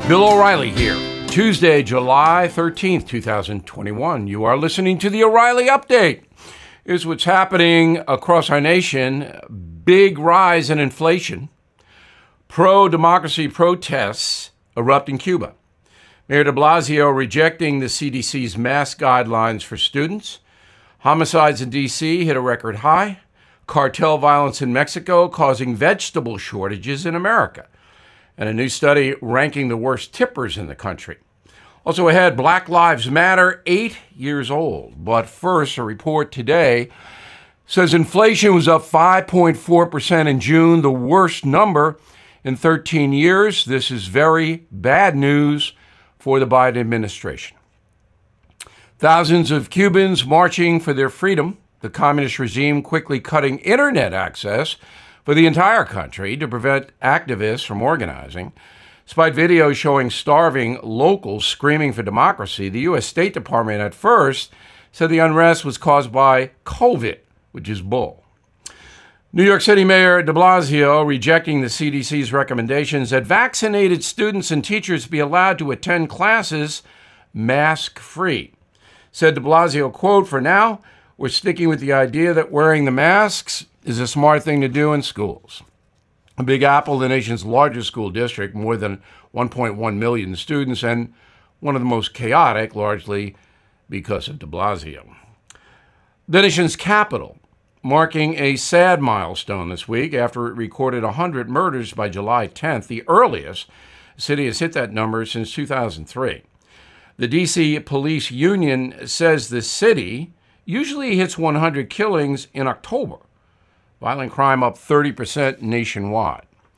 Bill O'Reilly here. Tuesday, July 13th, 2021. You are listening to the O'Reilly Update. Here's what's happening across our nation. Big rise in inflation. Pro-democracy protests erupt in Cuba. Mayor de Blasio rejecting the CDC's mask guidelines for students. Homicides in D.C. hit a record high. Cartel violence in Mexico causing vegetable shortages in America. And a new study ranking the worst tippers in the country. Also ahead, Black Lives Matter, 8 years old. But first, a report today says inflation was up 5.4% in June, the worst number in 13 years. This is very bad news for the Biden administration. Thousands of Cubans marching for their freedom. The communist regime quickly cutting internet access for the entire country to prevent activists from organizing. Despite videos showing starving locals screaming for democracy, the U.S. State Department at first said the unrest was caused by COVID, which is bull. New York City Mayor de Blasio rejecting the CDC's recommendations that vaccinated students and teachers be allowed to attend classes mask-free. Said de Blasio, quote, "For now, we're sticking with the idea that wearing the masks is a smart thing to do in schools." Big Apple, the nation's largest school district, more than 1.1 million students, and one of the most chaotic, largely because of de Blasio. The nation's capital, marking a sad milestone this week after it recorded 100 murders by July 10th, the earliest the city has hit that number since 2003. The D.C. Police Union says the city usually hits 100 killings in October. Violent crime up 30% nationwide.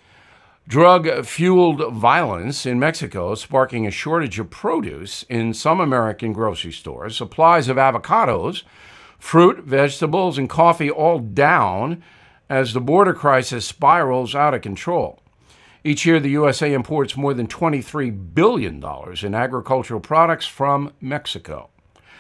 Drug-fueled violence in Mexico sparking a shortage of produce in some American grocery stores. Supplies of avocados, fruit, vegetables, and coffee all down as the border crisis spirals out of control. Each year, the USA imports more than $23 billion in agricultural products from Mexico.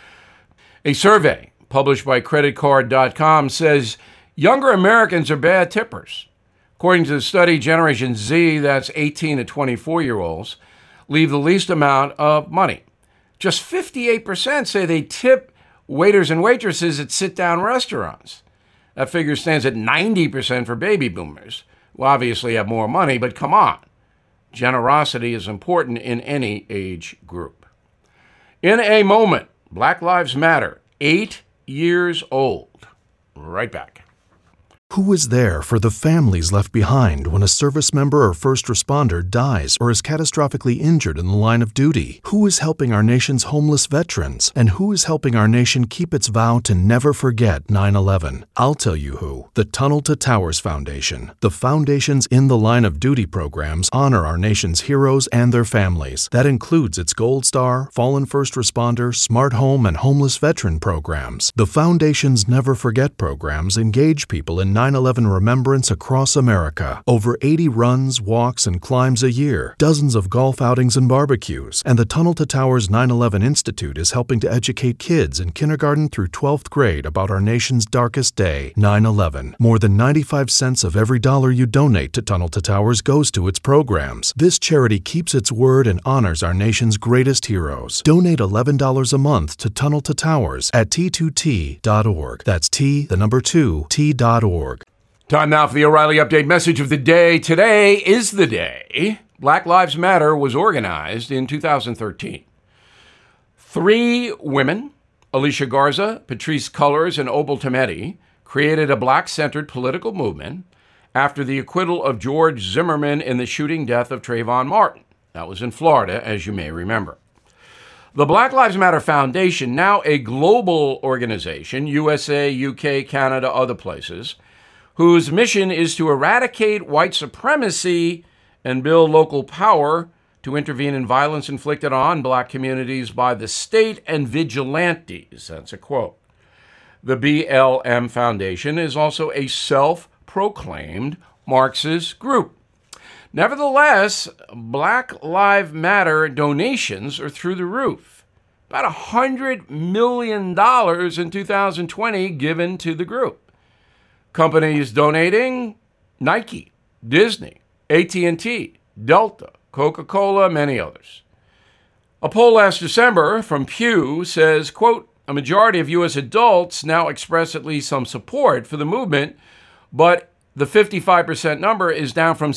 A survey published by creditcard.com says younger Americans are bad tippers. According to the study, Generation Z, that's 18 to 24-year-olds, leave the least amount of money. Just 58% say they tip waiters and waitresses at sit-down restaurants. That figure stands at 90% for baby boomers, who obviously have more money, but come on. Generosity is important in any age group. In a moment, Black Lives Matter, 8 years old. Right back. Who is there for the families left behind when a service member or first responder dies or is catastrophically injured in the line of duty? Who is helping our nation's homeless veterans? And who is helping our nation keep its vow to never forget 9/11? I'll tell you who. The Tunnel to Towers Foundation. The foundation's In the Line of Duty programs honor our nation's heroes and their families. That includes its Gold Star, Fallen First Responder, Smart Home, and Homeless Veteran programs. The foundation's Never Forget programs engage people in 9/11 remembrance across America. Over 80 runs, walks, and climbs a year, dozens of golf outings and barbecues, and the Tunnel to Towers 9/11 Institute is helping to educate kids in kindergarten through 12th grade about our nation's darkest day, 9/11. More than 95 cents of every dollar you donate to Tunnel to Towers goes to its programs. This charity keeps its word and honors our nation's greatest heroes. Donate $11 a month to Tunnel to Towers at T2T.org. That's T2T.org. Time now for the O'Reilly Update message of the day. Today is the day Black Lives Matter was organized in 2013. 3 women, Alicia Garza, Patrisse Cullors, and Opal Tometi, created a black-centered political movement after the acquittal of George Zimmerman in the shooting death of Trayvon Martin. That was in Florida, as you may remember. The Black Lives Matter Foundation, now a global organization, USA, UK, Canada, other places, whose mission is to eradicate white supremacy and build local power to intervene in violence inflicted on black communities by the state and vigilantes. That's a quote. The BLM Foundation is also a self-proclaimed Marxist group. Nevertheless, Black Lives Matter donations are through the roof. About $100 million in 2020 given to the group. Companies donating: Nike, Disney, AT&T, Delta, Coca-Cola, many others. A poll last December from Pew says, quote, a majority of U.S. adults now express at least some support for the movement, but the 55% number is down from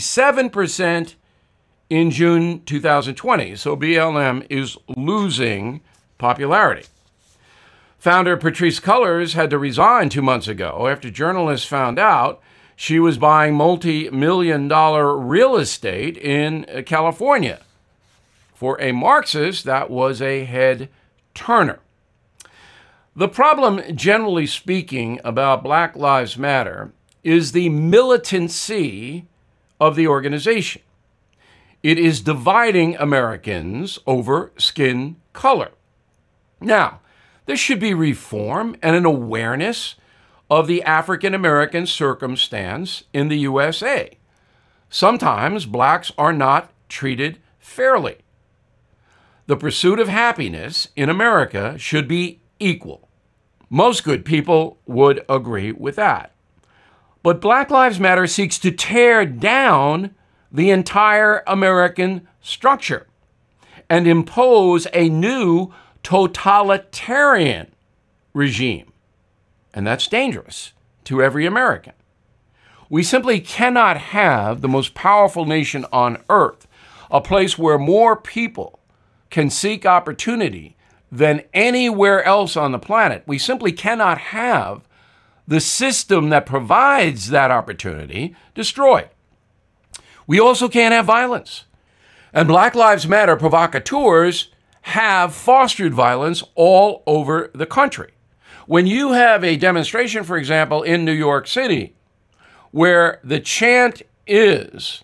67% in June 2020. So BLM is losing popularity. Founder Patrisse Cullors had to resign 2 months ago after journalists found out she was buying multi-million-dollar real estate in California. For a Marxist, that was a head-turner. The problem, generally speaking, about Black Lives Matter is the militancy of the organization. It is dividing Americans over skin color. Now, there should be reform and an awareness of the African American circumstance in the USA. Sometimes blacks are not treated fairly. The pursuit of happiness in America should be equal. Most good people would agree with that. But Black Lives Matter seeks to tear down the entire American structure and impose a new totalitarian regime. And that's dangerous to every American. We simply cannot have the most powerful nation on earth, a place where more people can seek opportunity than anywhere else on the planet. We simply cannot have the system that provides that opportunity destroyed. We also can't have violence. And Black Lives Matter provocateurs have fostered violence all over the country. When you have a demonstration, for example, in New York City, where the chant is,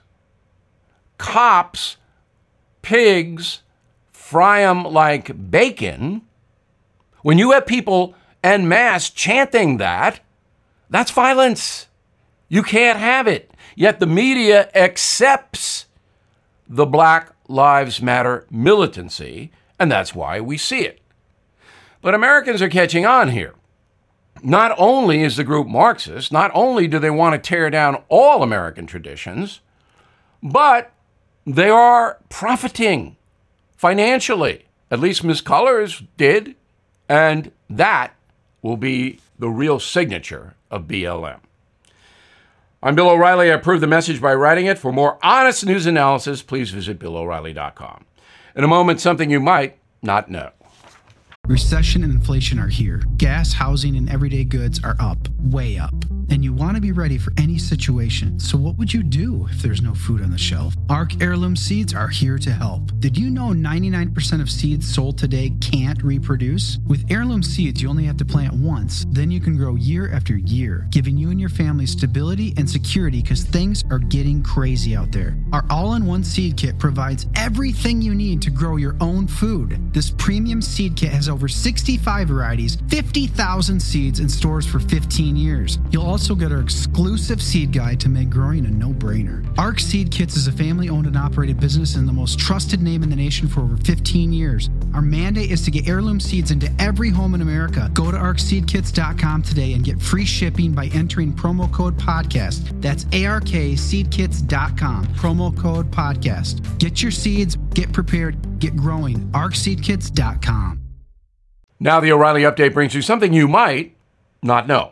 cops, pigs, fry 'em like bacon, when you have people en masse chanting that, that's violence. You can't have it. Yet the media accepts the Black Lives Matter militancy, and that's why we see it. But Americans are catching on here. Not only is the group Marxist, not only do they want to tear down all American traditions, but they are profiting financially. At least Ms. Cullors did, and that will be the real signature of BLM. I'm Bill O'Reilly. I approve the message by writing it. For more honest news analysis, please visit BillO'Reilly.com. In a moment, something you might not know. Recession and inflation are here. Gas, housing, and everyday goods are up, way up. And you want to be ready for any situation. So what would you do if there's no food on the shelf? ARC Heirloom Seeds are here to help. Did you know 99% of seeds sold today can't reproduce? With Heirloom Seeds, you only have to plant once. Then you can grow year after year, giving you and your family stability and security because things are getting crazy out there. Our all-in-one seed kit provides everything you need to grow your own food. This premium seed kit has over 65 varieties, 50,000 seeds, and stores for 15 years. You'll also get our exclusive seed guide to make growing a no-brainer. ARC Seed Kits is a family-owned and operated business and the most trusted name in the nation for over 15 years. Our mandate is to get heirloom seeds into every home in America. Go to arcseedkits.com today and get free shipping by entering promo code podcast. That's ARKseedkits.com, promo code podcast. Get your seeds, get prepared, get growing. arcseedkits.com. Now the O'Reilly Update brings you something you might not know.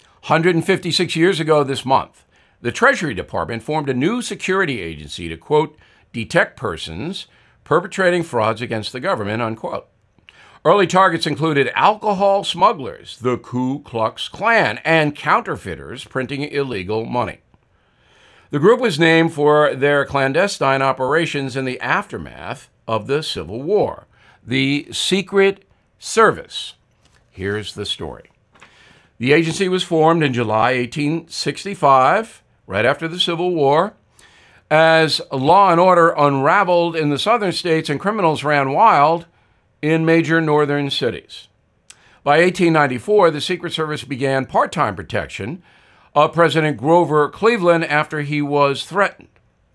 156 years ago this month, the Treasury Department formed a new security agency to, quote, detect persons perpetrating frauds against the government, unquote. Early targets included alcohol smugglers, the Ku Klux Klan, and counterfeiters printing illegal money. The group was named for their clandestine operations in the aftermath of the Civil War, the Secret Service. Here's the story. The agency was formed in July 1865, right after the Civil War, as law and order unraveled in the southern states and criminals ran wild in major northern cities. By 1894, the Secret Service began part-time protection of President Grover Cleveland after he was threatened.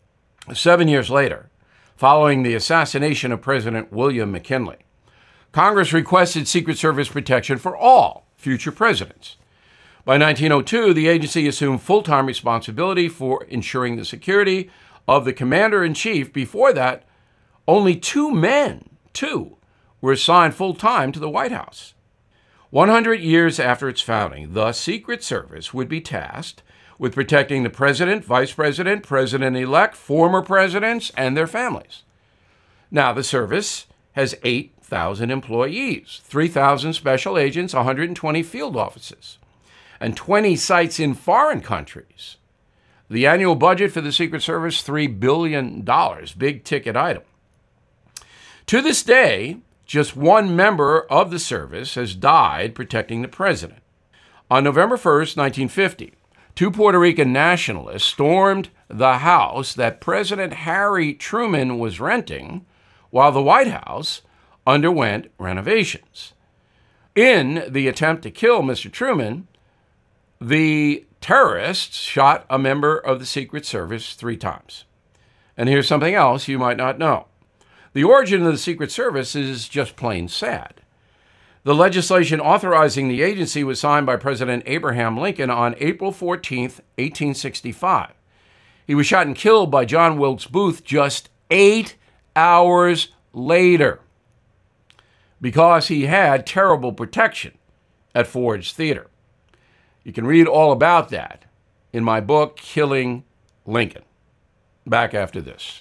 7 years later, following the assassination of President William McKinley, Congress requested Secret Service protection for all future presidents. By 1902, the agency assumed full-time responsibility for ensuring the security of the commander-in-chief, before that, only 2 men, were assigned full-time to the White House. 100 years after its founding, the Secret Service would be tasked with protecting the president, vice president, president-elect, former presidents, and their families. Now, the service has 8,000 employees, 3,000 special agents, 120 field offices, and 20 sites in foreign countries. The annual budget for the Secret Service, $3 billion, big ticket item. To this day, just one member of the service has died protecting the president. On November 1st, 1950, 2 Puerto Rican nationalists stormed the house that President Harry Truman was renting while the White House underwent renovations. In the attempt to kill Mr. Truman, the terrorists shot a member of the Secret Service 3 times. And here's something else you might not know. The origin of the Secret Service is just plain sad. The legislation authorizing the agency was signed by President Abraham Lincoln on April 14, 1865. He was shot and killed by John Wilkes Booth just 8 hours later because he had terrible protection at Ford's Theater. You can read all about that in my book, Killing Lincoln. Back after this.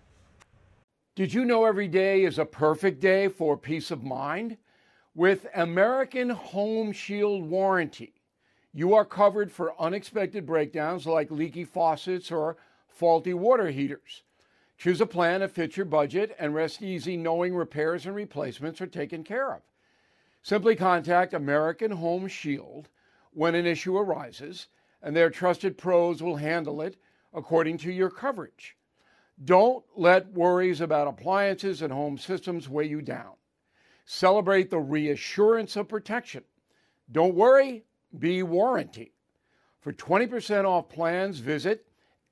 Did you know every day is a perfect day for peace of mind? With American Home Shield Warranty, you are covered for unexpected breakdowns like leaky faucets or faulty water heaters. Choose a plan that fits your budget and rest easy knowing repairs and replacements are taken care of. Simply contact American Home Shield when an issue arises, and their trusted pros will handle it according to your coverage. Don't let worries about appliances and home systems weigh you down. Celebrate the reassurance of protection. Don't worry, be warranty. For 20% off plans, visit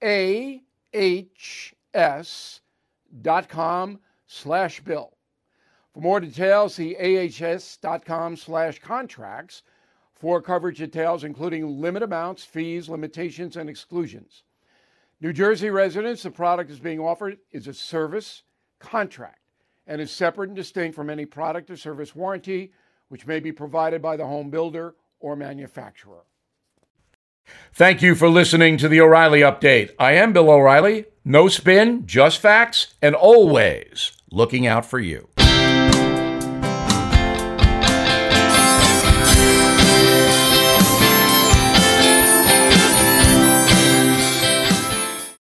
ahs.com/bill. For more details, see ahs.com/contracts for coverage details, including limit amounts, fees, limitations, and exclusions. New Jersey residents, the product is being offered is a service contract and is separate and distinct from any product or service warranty, which may be provided by the home builder or manufacturer. Thank you for listening to the O'Reilly Update. I am Bill O'Reilly. No spin, just facts, and always looking out for you.